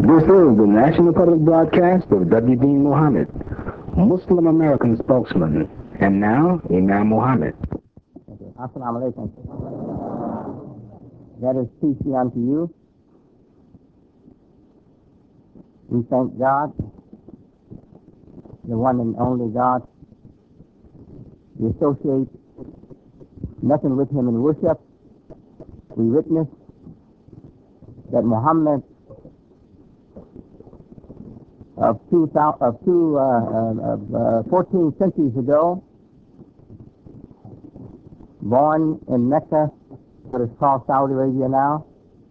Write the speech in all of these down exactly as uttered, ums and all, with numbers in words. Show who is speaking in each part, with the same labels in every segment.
Speaker 1: This is the National Public Broadcast of W. Deen Muhammad, Muslim American spokesman, and now Imam Muhammad.
Speaker 2: Okay. Assalamu alaikum. That is peace be unto you. We thank God, the one and only God. We associate nothing with him in worship. We witness that Muhammad of two of two uh, of uh, fourteen centuries ago, born in Mecca, what is called Saudi Arabia now,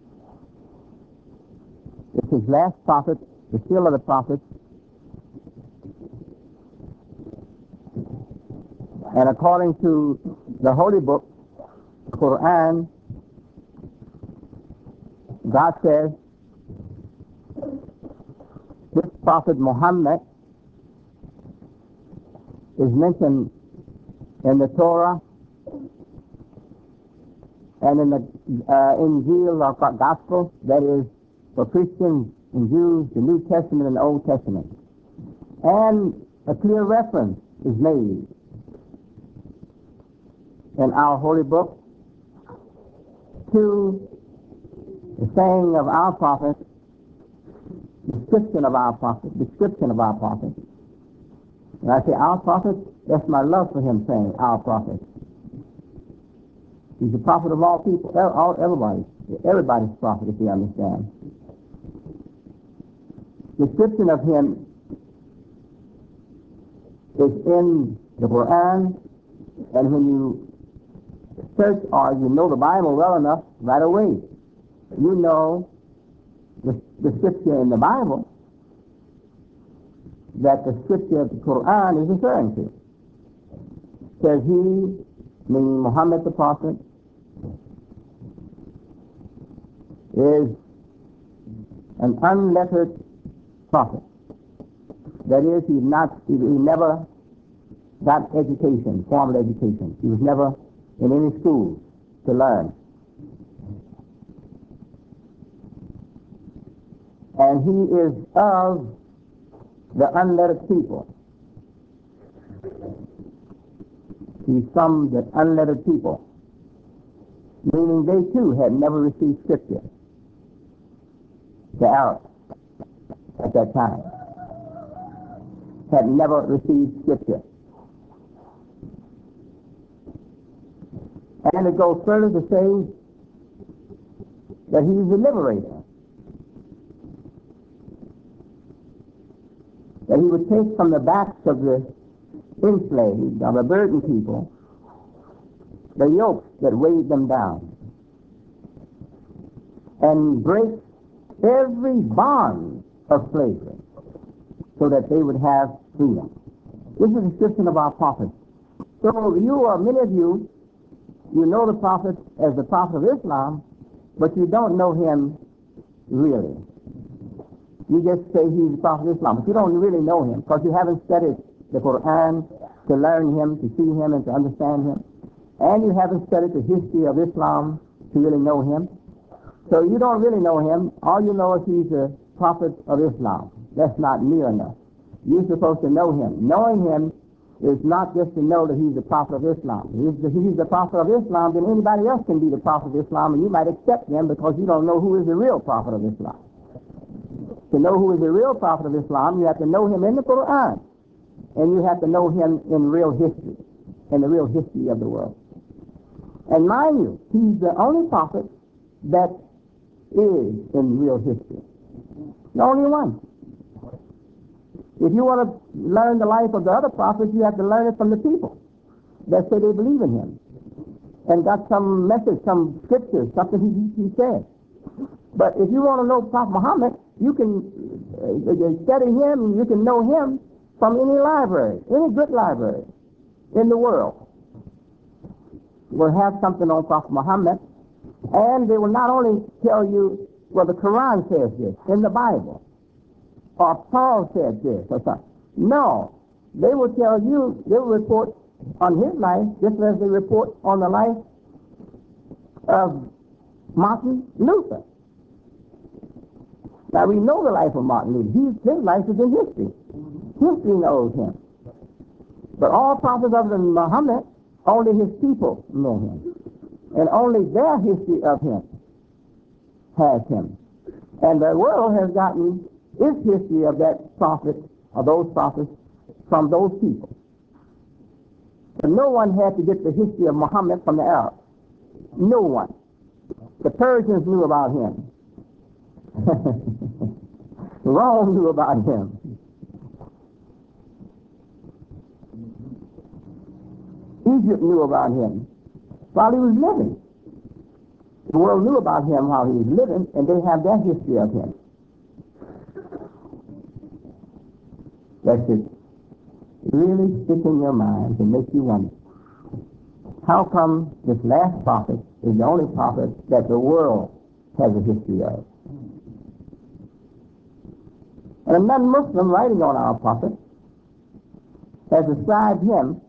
Speaker 2: is his last prophet, the seal of the prophets, and according to the holy book, Quran, God says this prophet Muhammad is mentioned in the Torah and in the uh, Injil or Gospel, that is for Christians and Jews, the New Testament and the Old Testament. And a clear reference is made in our holy book to the saying of our prophet, description of our prophet, description of our prophet. When I say our prophet, that's my love for him saying our prophet. He's the prophet of all people, all, everybody, everybody's prophet, if you understand. Description of him is in the Quran, and when you search or you know the Bible well enough, right away, you know the, the scripture in the Bible that the scripture of the Quran is referring to. It says he, meaning Muhammad the prophet, is an unlettered prophet. That is, he not he, he never got education, formal education. He was never in any school to learn. And he is of the unlettered people. He's from the unlettered people, meaning they too had never received scripture. The Arabs at that time had never received scripture. And it goes further to say that he's the liberator. That he would take from the backs of the enslaved, of the burdened people, the yokes that weighed them down, and break every bond of slavery so that they would have freedom. This is a description of our prophet. So you or many of you, you know the prophet as the prophet of Islam, but you don't know him really. You just say he's the prophet of Islam, but you don't really know him because you haven't studied the Quran to learn him, to see him, and to understand him. And you haven't studied the history of Islam to really know him. So you don't really know him. All you know is he's the prophet of Islam. That's not near enough. You're supposed to know him. Knowing him is not just to know that he's the prophet of Islam. If he's the prophet of Islam, then anybody else can be the prophet of Islam, and you might accept them because you don't know who is the real prophet of Islam. To know who is the real prophet of Islam, you have to know him in the Quran, and you have to know him in real history, in the real history of the world. And mind you, he's the only prophet that is in real history. The only one. If you want to learn the life of the other prophets, you have to learn it from the people that say they believe in him and got some message, some scripture, something he, he said. But if you want to know Prophet Muhammad, you can uh, study him, you can know him from any library, any good library in the world. Will have something on Prophet Muhammad, and they will not only tell you, well, the Quran says this in the Bible, or Paul said this, or something. No, they will tell you, they will report on his life just as they report on the life of Martin Luther. Now, we know the life of Martin Luther. His, his life is in history. History knows him. But all prophets other than Muhammad, only his people know him. And only their history of him has him. And the world has gotten its history of that prophet, of those prophets, from those people. But no one had to get the history of Muhammad from the Arabs. No one. The Persians knew about him. Rome knew about him. Egypt knew about him while he was living. The world knew about him while he was living, and they have their history of him. That should really stick in your mind and make you wonder, how come this last prophet is the only prophet that the world has a history of? And a non-Muslim writing on our prophet has described him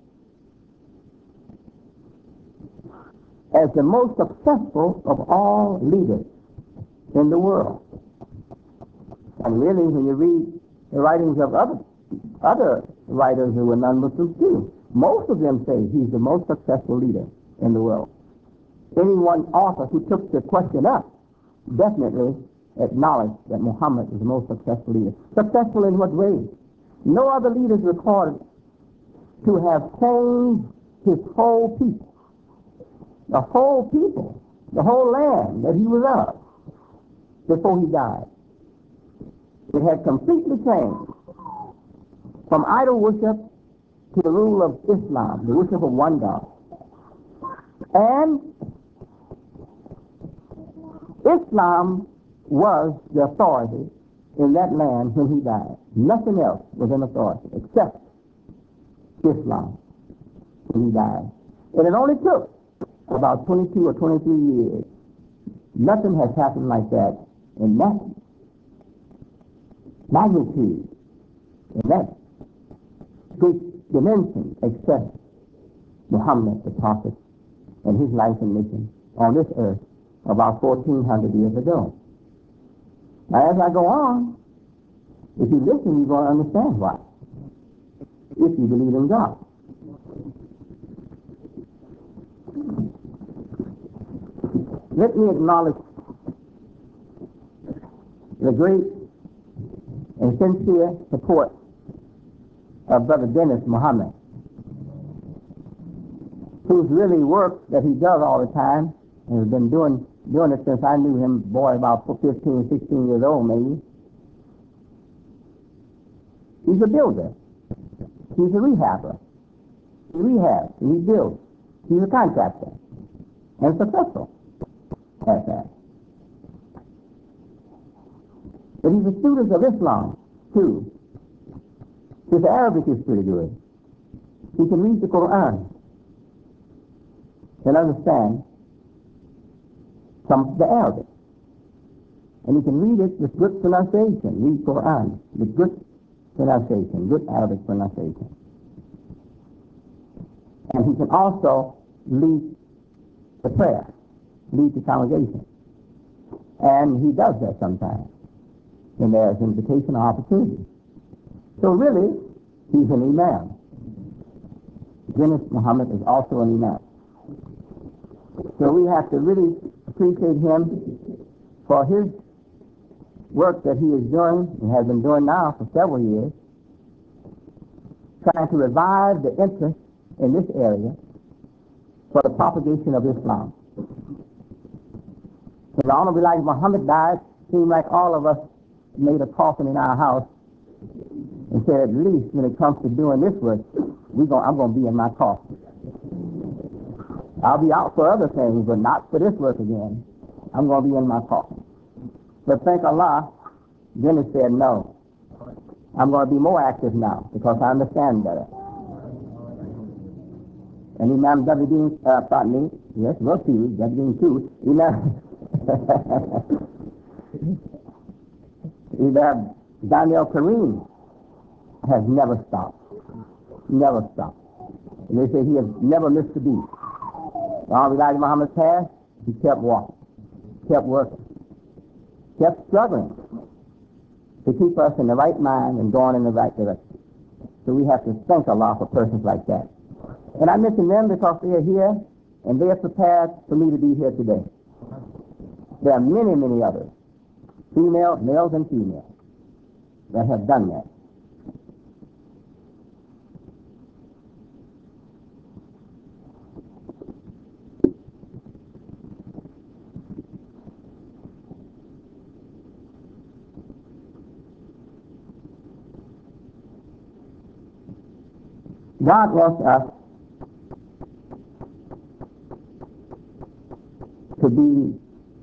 Speaker 2: as the most successful of all leaders in the world. And really, when you read the writings of other other writers who were non-Muslims too, most of them say he's the most successful leader in the world. Any one author who took the question up definitely acknowledged that Muhammad is the most successful leader. Successful in what way? No other leader is recorded to have changed his whole people. The whole people, the whole land that he was of before he died. It had completely changed from idol worship to the rule of Islam, the worship of one God. And Islam was the authority in that land when he died. Nothing else was in authority except Islam when he died. And it only took about twenty-two or twenty-three years. Nothing has happened like that in that magnitude, in that great dimension, except Muhammad, the prophet, and his life and mission on this earth about fourteen hundred years ago. Now, as I go on, if you listen, you're going to understand why, if you believe in God. Let me acknowledge the great and sincere support of Brother Dennis Muhammad, whose really work that he does all the time, and has been doing doing it since I knew him, boy, about fifteen, sixteen years old maybe. He's a builder. He's a rehabber. He rehabs, and he builds. He's a contractor, and successful at that. But he's a student of Islam, too. His Arabic is pretty good. He can read the Quran and understand some of the Arabic. And he can read it with good pronunciation, read Quran with good pronunciation, good Arabic pronunciation. And he can also lead the prayer, lead the congregation. And he does that sometimes when there is invitation or opportunity. So really, he's an imam. Dennis Muhammad is also an imam. So we have to really appreciate him for his work that he is doing and has been doing now for several years, trying to revive the interest in this area for the propagation of Islam. When Honorable Elijah Muhammad died, it seemed like all of us made a coffin in our house and said, at least when it comes to doing this work, we going I'm going to be in my coffin. I'll be out for other things, but not for this work again. I'm going to be in my coffin. But thank Allah, Dennis said, no, I'm going to be more active now because I understand better. And Imam Jalaluddin uh, taught me, yes, well, too, Jalaluddin too, Imam, Imam Daniel Kareem has never stopped. Never stopped. And they say he has never missed a beat. While Elijah Muhammad passed, he kept walking, kept working, kept struggling. to keep us in the right mind and going in the right direction. So we have to thank Allah for persons like that. And I mention them because they are here and they are prepared for me to be here today. There are many, many others, female, males and females, that have done that. God wants us to be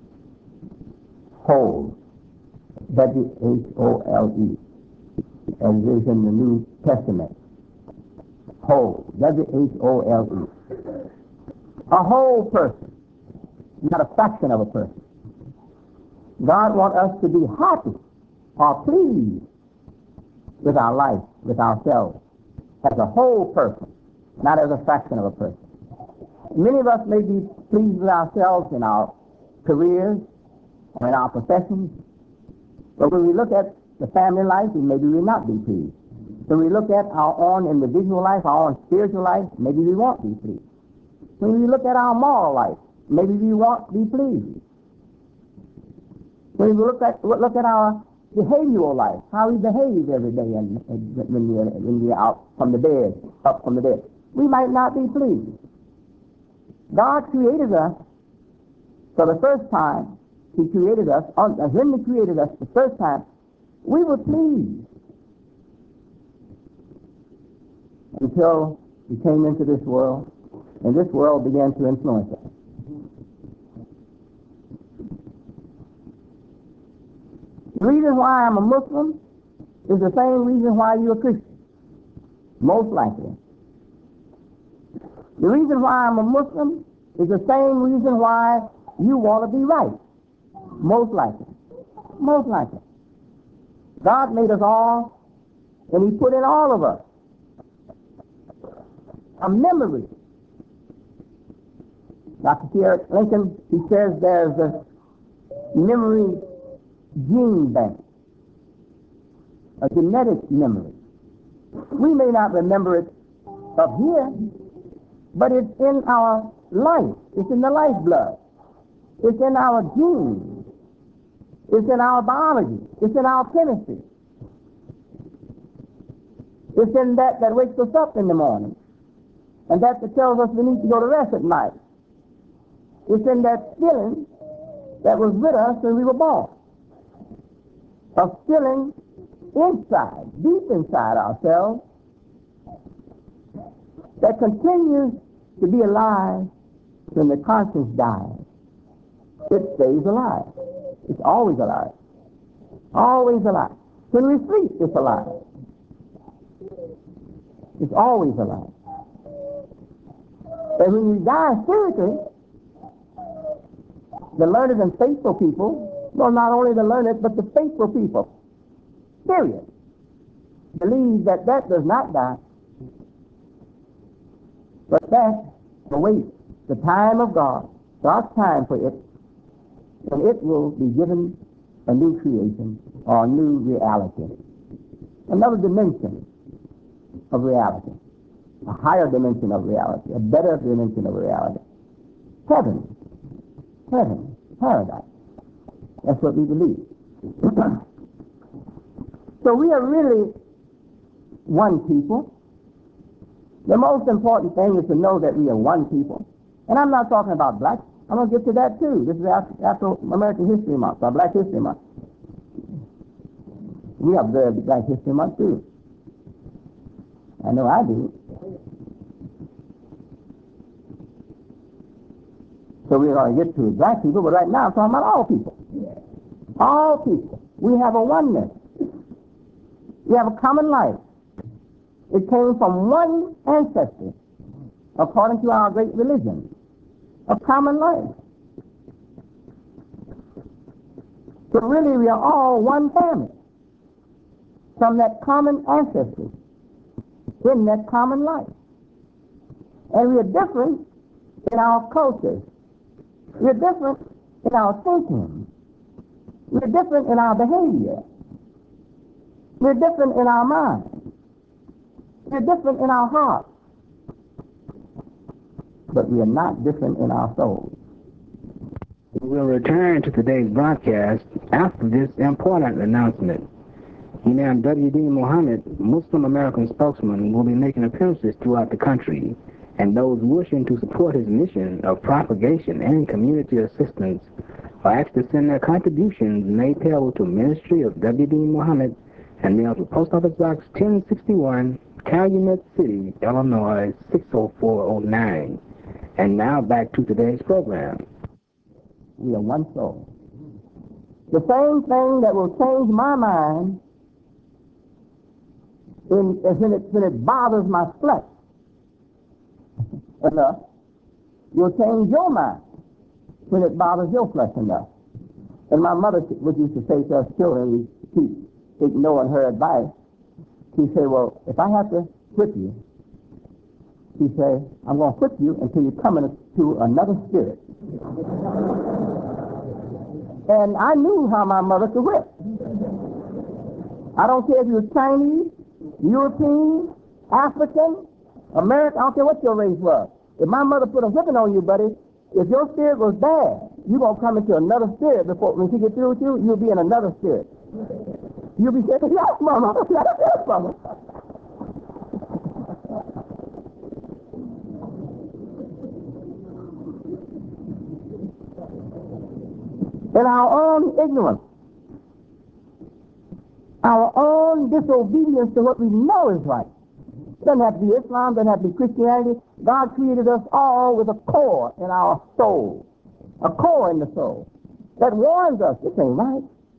Speaker 2: whole, W H O L E, as it is in the New Testament. Whole, W H O L E. A whole person, not a fraction of a person. God wants us to be happy or pleased with our life, with ourselves, as a whole person, not as a fraction of a person. Many of us may be pleased with ourselves in our careers or in our professions, but when we look at the family life, maybe we will not be pleased. When we look at our own individual life, our own spiritual life, maybe we won't be pleased. When we look at our moral life, maybe we won't be pleased. When we look at look at our behavioral life, how we behave every day and, and when we're when we're out from the bed, up from the bed, we might not be pleased. God created us for the first time. He created us, on, when He created us the first time, we were pleased until we came into this world, and this world began to influence us. The reason why I'm a Muslim is the same reason why you're a Christian, most likely. The reason why I'm a Muslim is the same reason why you want to be right, most likely. Most likely. God made us all, and He put in all of us a memory. Doctor Pierre Lincoln, he says there's a memory gene bank, a genetic memory. We may not remember it up here, but it's in our life. It's in the lifeblood. It's in our genes. It's in our biology. It's in our chemistry. It's in that that wakes us up in the morning, and that that tells us we need to go to rest at night. It's in that feeling that was with us when we were born, a feeling inside, deep inside ourselves, that continues to be alive when the conscience dies. It stays alive. It's always alive. Always alive. When we sleep, it's alive. It's always alive. And when we die spiritually, the learned and faithful people, well, not only the learned, but the faithful people, period, believe that that does not die, but that awaits the time of God, God's time for it, and it will be given a new creation or a new reality, another dimension of reality, a higher dimension of reality, a better dimension of reality. Heaven, heaven, paradise. That's what we believe. So we are really one people. The most important thing is to know that we are one people. And I'm not talking about blacks. I'm going to get to that too. This is Afro-American History Month, or Black History Month. We observe Black History Month too. I know I do. So we're going to get to black people, but right now I'm talking about all people. All people. We have a oneness. We have a common life. It came from one ancestor, according to our great religion, a common life. So really we are all one family from that common ancestry in that common life. And we are different in our cultures. We are different in our thinking. We are different in our behavior. We're different in our minds. We're different in our hearts. But we are not different in our souls.
Speaker 1: We will return to today's broadcast after this important announcement. Imam W D Muhammad, Muslim American spokesman, will be making appearances throughout the country, and those wishing to support his mission of propagation and community assistance are asked to send their contributions may payable to Ministry of W D Muhammad and mail to Post Office Box ten sixty-one, Calumet City, Illinois six oh four oh nine. And now back to today's program.
Speaker 2: We are one soul. The same thing that will change my mind in, when, it, when it bothers my flesh enough, will change your mind when it bothers your flesh enough. And my mother would used to say to us children, we keep ignoring her advice. She'd say, well, if I have to whip you, she'd say, I'm going to whip you until you come into another spirit. And I knew how my mother could whip. I don't care if you're Chinese, European, African, American, I don't care what your race was. If my mother put a whipping on you, buddy, if your spirit was bad, you're going to come into another spirit before, when she gets through with you, you'll be in another spirit. You'll be saying, yes, mama, yes, mama. In our own ignorance, our own disobedience to what we know is right. Doesn't have to be Islam, doesn't have to be Christianity. God created us all with a core in our soul, a core in the soul that warns us this ain't right.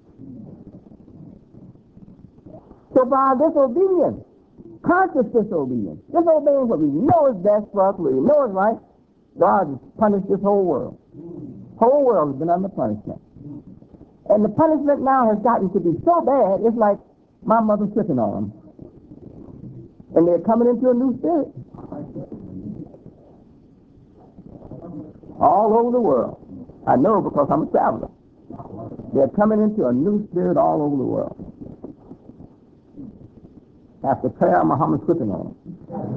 Speaker 2: So by our disobedience, conscious disobedience, disobeying what we know is best for us, what we know is right, God has punished this whole world. Whole world has been under punishment. And the punishment now has gotten to be so bad, it's like my mother's sitting on them. And they're coming into a new spirit. All over the world. I know because I'm a traveler. They're coming into a new spirit all over the world. After prayer, Muhammad's sitting on them.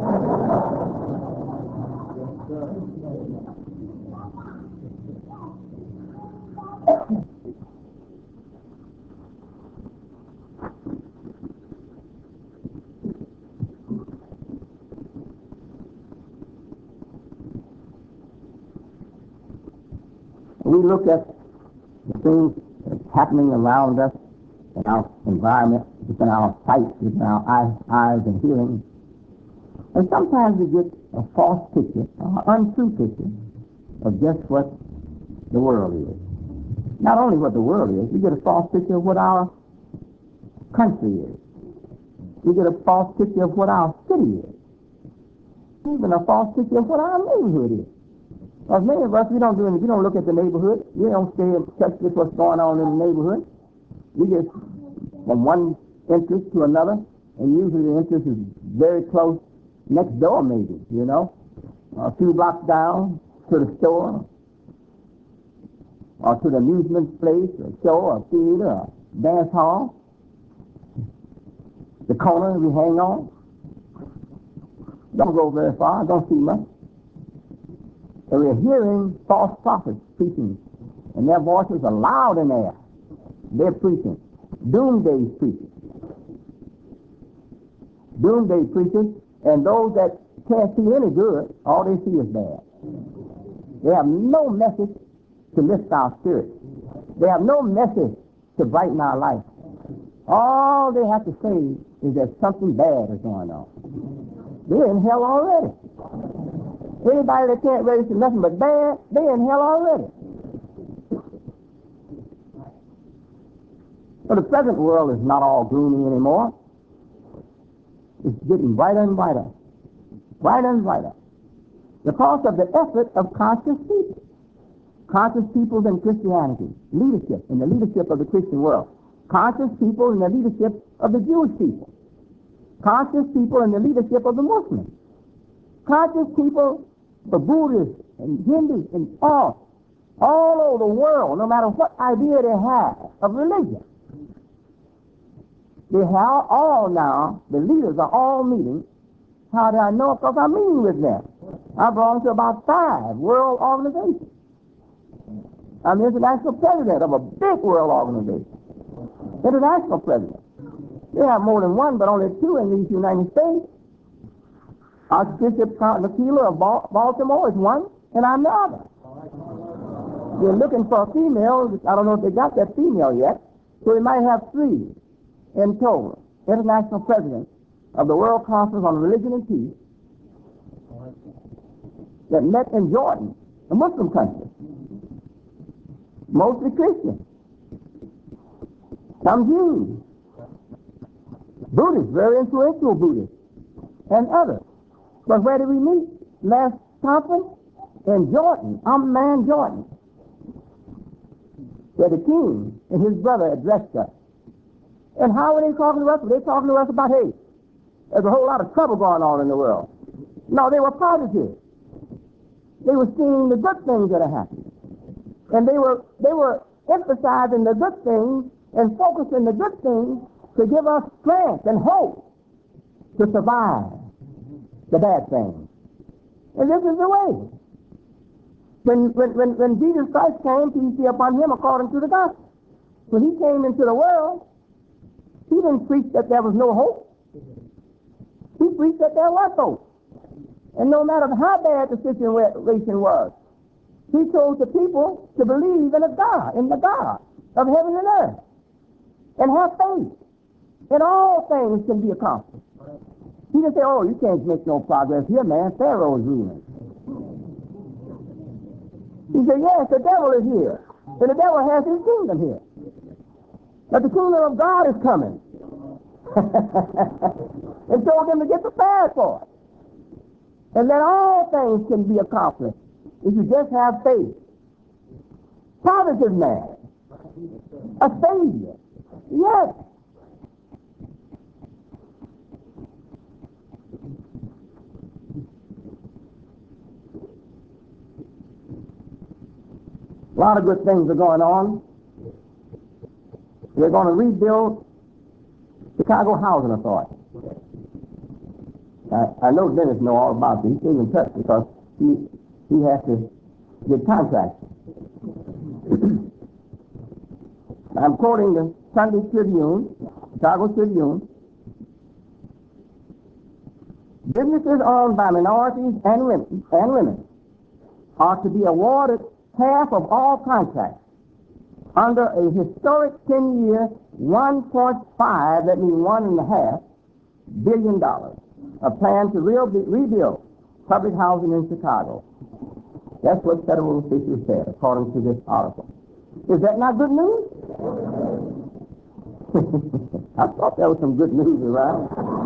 Speaker 2: We look at the things that's happening around us in our environment, within our sight, within our eyes, eyes and hearing. And sometimes we get a false picture, an untrue picture of just what the world is. Not only what the world is, we get a false picture of what our country is. We get a false picture of what our city is. Even a false picture of what our neighborhood is. Because many of us, we don't do anything. We don't look at the neighborhood. We don't stay in touch with what's going on in the neighborhood. We just from one interest to another, and usually the interest is very close, next door maybe, you know, a few blocks down to the store, or to the amusement place, a show, a theater, a dance hall, the corner we hang on. Don't go very far, don't see much. And we're hearing false prophets preaching, and their voices are loud in there. They're preaching. Doomsday preachers. Doomsday preachers, and those that can't see any good, all they see is bad. They have no message to lift our spirits. They have no message to brighten our life. All they have to say is that something bad is going on. They're in hell already. Anybody that can't register nothing but bad, they're in hell already. But the present world is not all gloomy anymore. It's getting brighter and brighter. Brighter and brighter. Because of the effort of conscious people. Conscious people in Christianity. Leadership, in the leadership of the Christian world. Conscious people in the leadership of the Jewish people. Conscious people in the leadership of the Muslims. Conscious people for Buddhists and Hindus and all, all over the world, no matter what idea they have of religion. They have all now, the leaders are all meeting. How do I know? Because I'm meeting with them. I belong to about five world organizations. I'm the international president of a big world organization. International president. They have more than one, but only two in these United States. Archbishop Nakila of Baltimore is one, and I'm the other. They're looking for a female. I don't know if they got that female yet. So we might have three in total. International presidents of the World Conference on Religion and Peace that met in Jordan, a Muslim country. Mostly Christian. Some Jews. Buddhists, very influential Buddhists, and others. But where did we meet? Last conference? In Jordan, Amman, Jordan, where the king and his brother addressed us. And how were they talking to us? Were they talking to us about, hey, there's a whole lot of trouble going on in the world? No, they were positive. They were seeing the good things that are happening. And they were they were emphasizing the good things and focusing the good things to give us strength and hope to survive the bad things. And this is the way. When, when, when, when Jesus Christ came, peace be upon him, according to the gospel, when he came into the world, he didn't preach that there was no hope. He preached that there was hope. And no matter how bad the situation was, he told the people to believe in a God, in the God of heaven and earth, and have faith. And all things can be accomplished. He didn't say, oh, you can't make no progress here, man. Pharaoh's ruling. He said, yes, the devil is here. And the devil has his kingdom here. But the kingdom of God is coming. And told them to get prepared for it. And that all things can be accomplished if you just have faith. Positive man. A savior. Yes. A lot of good things are going on. We're going to rebuild Chicago Housing Authority. I, I know Dennis know all about this. He stays in touch because he he has to get contracts. I'm quoting the Sunday Tribune, Chicago Tribune. Businesses owned by minorities and women, and women are to be awarded half of all contracts under a historic ten-year, one point five, that means one and a half, billion dollars, a plan to re- rebuild public housing in Chicago. That's what federal officials said, according to this article. Is that not good news? I thought there was some good news around.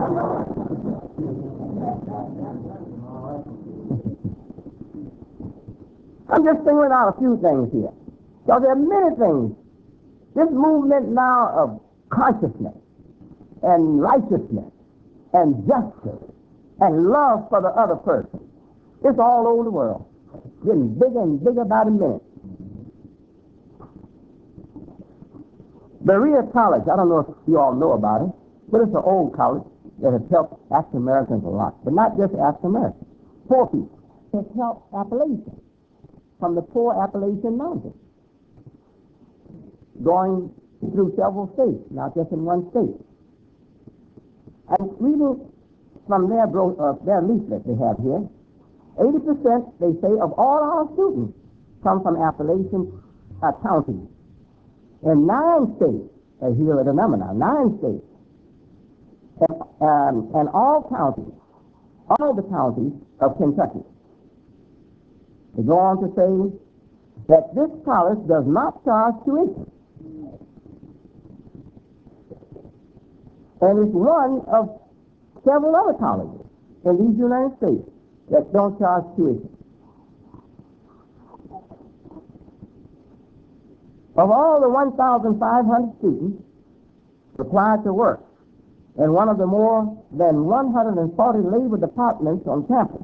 Speaker 2: I'm just thinking out a few things here. So there are many things. This movement now of consciousness and righteousness and justice and love for the other person, it's all over the world. Getting bigger and bigger by the minute. Berea College, I don't know if you all know about it, but it's an old college that has helped African Americans a lot. But not just African Americans. Poor people. It's helped Appalachians from the poor Appalachian Mountains, going through several states, not just in one state. And reading from their, bro- uh, their leaflet they have here, eighty percent, they say, of all our students come from Appalachian uh, counties. In nine states, uh, here are the number now, nine states, and, um, and all counties, all the counties of Kentucky. They go on to say that this college does not charge tuition. And it's one of several other colleges in these United States that don't charge tuition. Of all the one thousand five hundred students required to work in one of the more than one hundred forty labor departments on campus,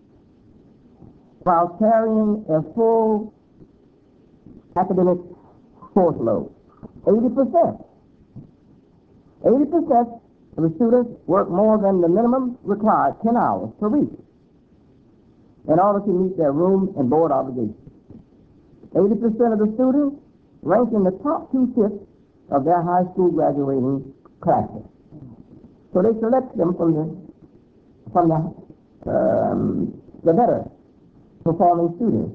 Speaker 2: while carrying a full academic course load, eighty percent eighty percent of the students work more than the minimum required, ten hours per week, in order to meet their room and board obligations. eighty percent of the students rank in the top two-fifths of their high school graduating classes. So they select them from the, from the, um, the better performing students.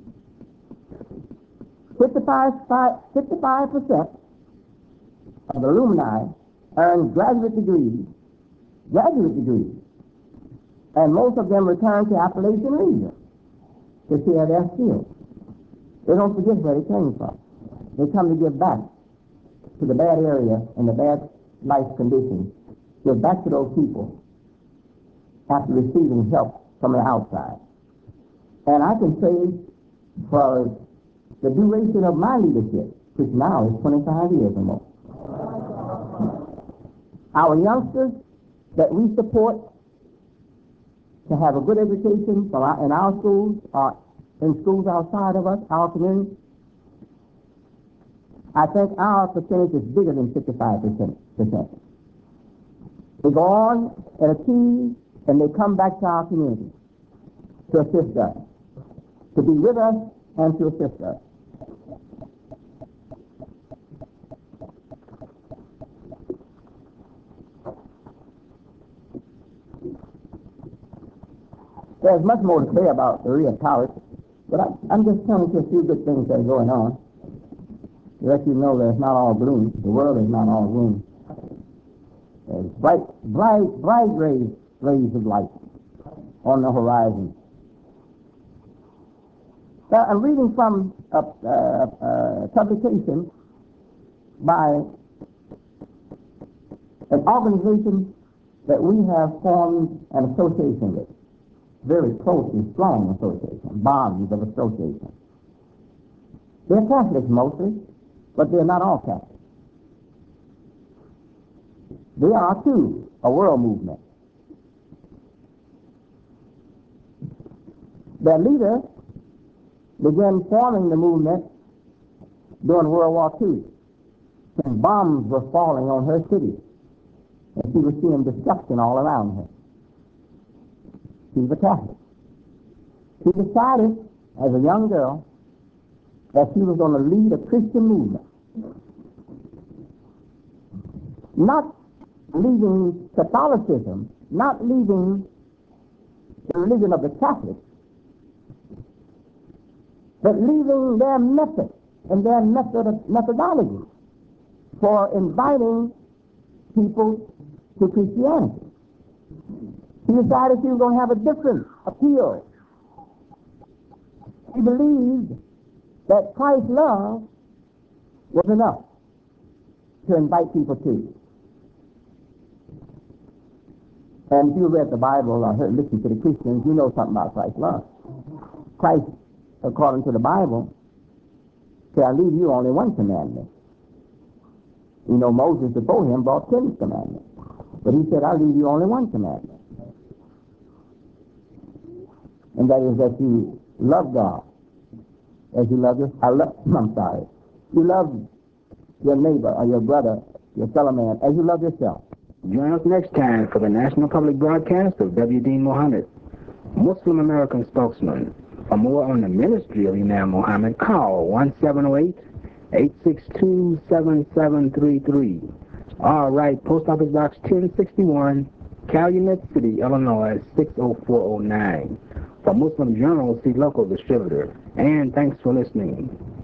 Speaker 2: fifty-five percent of the alumni earn graduate degrees, graduate degrees, and most of them return to Appalachian region to share their skills. They don't forget where they came from. They come to give back to the bad area and the bad life conditions, give back to those people after receiving help from the outside. And I can say for the duration of my leadership, which now is twenty-five years or more, our youngsters that we support to have a good education from our, in our schools or in schools outside of us, our community, I think our percentage is bigger than fifty-five percent. They go on and achieve, and they come back to our community to assist us, to be with us and to assist us. There's much more to say about Berea College, but I, I'm just telling you a few good things that are going on to let you know that it's not all gloom. The world is not all gloom. There's bright, bright, bright rays, rays of light on the horizon. Now, I'm reading from a, a, a publication by an organization that we have formed an association with. Very close and strong association, bonds of association. They're Catholics mostly, but they're not all Catholics. They are, too, a world movement. Their leader began forming the movement during World War Two, and bombs were falling on her city, and she was seeing destruction all around her. She was a Catholic. She decided, as a young girl, that she was going to lead a Christian movement. Not leaving Catholicism, not leaving the religion of the Catholics, but leaving their method and their method methodology for inviting people to Christianity. She decided she was going to have a different appeal. She believed that Christ's love was enough to invite people to. And if you read the Bible or heard, listened to the Christians, you know something about Christ's love. Christ, according to the Bible, said, I leave you only one commandment. You know, Moses before him brought ten commandments. But he said, I leave you only one commandment. And that is that you love God as you love your, I love, I'm sorry, you love your neighbor or your brother, your fellow man, as you love yourself.
Speaker 1: Join us next time for the National Public Broadcast of W D Muhammad, Muslim American spokesman. For more on the ministry of Imam Muhammad, call one seven zero eight, eight six two, seven seven three three. All right, Post Office Box ten sixty-one, Calumet City, Illinois, six oh four oh nine. For Muslim Journal, see local distributor. And thanks for listening.